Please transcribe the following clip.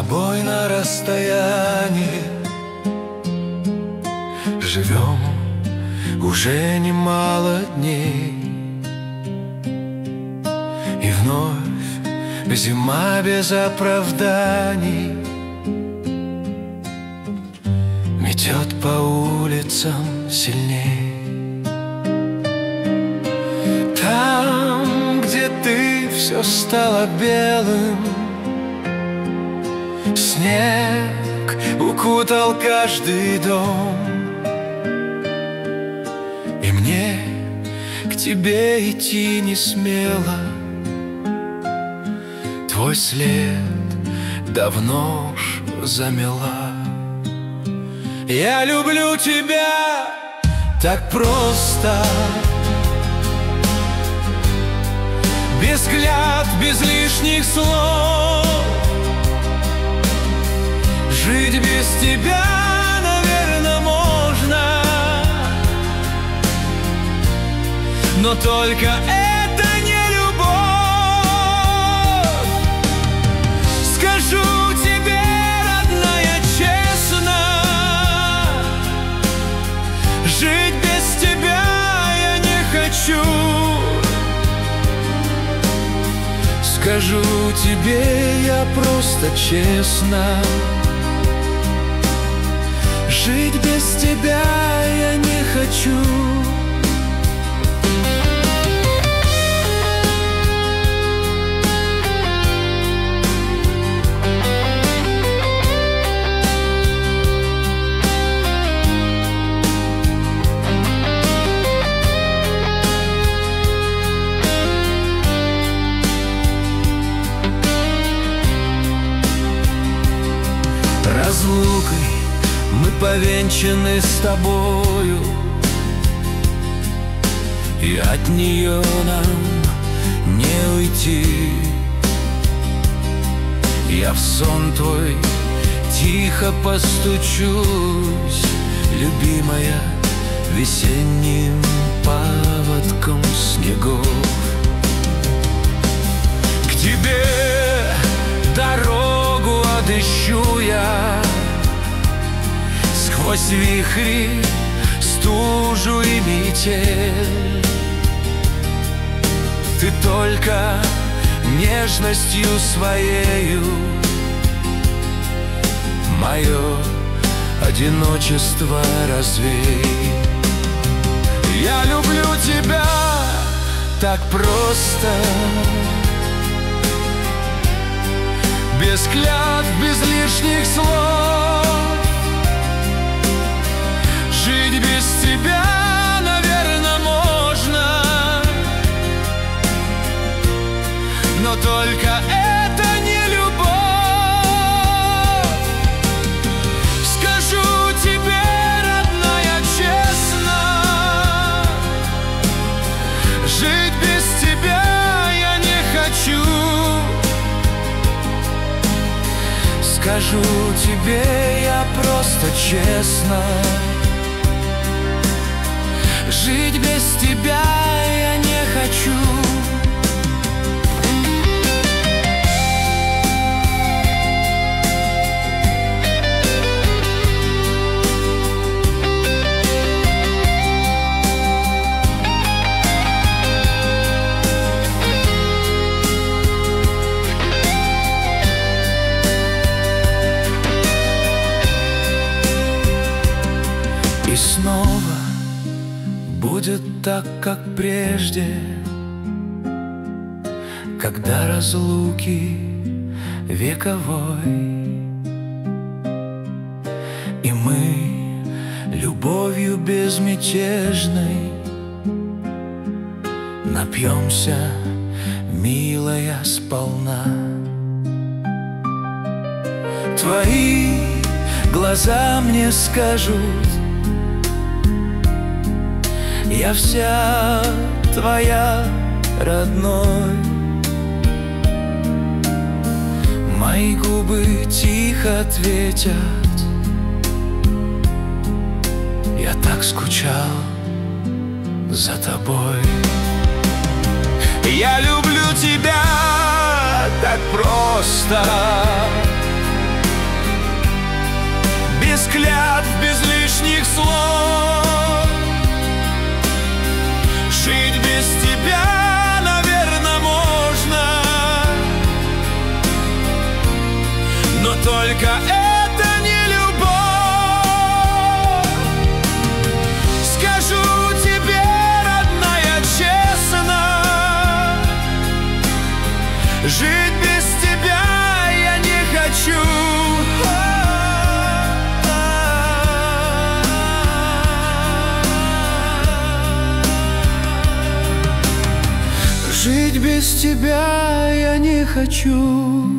тобой на расстоянии живем уже немало дней, и вновь зима без оправданий метет по улицам сильней. Там, где ты, все стало белым, снег укутал каждый дом, и мне к тебе идти не смело. Твой след давно уж замела. Я люблю тебя так просто, без клятв, без лишних слов. Жить без тебя, наверное, можно, но только это не любовь. Скажу тебе, родная, честно, жить без тебя я не хочу. Скажу тебе я просто честно, жить без тебя я не хочу. Разлукой мы повенчаны с тобою, и от нее нам не уйти. Я в сон твой тихо постучусь, любимая, весенним паводком снегов. К тебе дорогу отыщу я сквозь вихри, стужу и метель. Ты только нежностью своею мое одиночество развей. Я люблю тебя так просто, без клятв, без лишних слов. Жить без тебя, наверное, можно, но только это не любовь. Скажу тебе, родная, честно, жить без тебя я не хочу. Скажу тебе я просто честно, жить без тебя я не хочу. И снова будет так, как прежде, когда разлуки вековой, и мы любовью безмятежной напьемся, милая, сполна. Твои глаза мне скажут: я вся твоя, родной. Мои губы тихо ответят: я так скучал за тобой. Я люблю тебя так просто, без клятв, без лишних слов. Жить без тебя, наверное, можно, но только это не любовь. Скажу тебе, родная, честно, жить без тебя я не хочу. Жить без тебя я не хочу.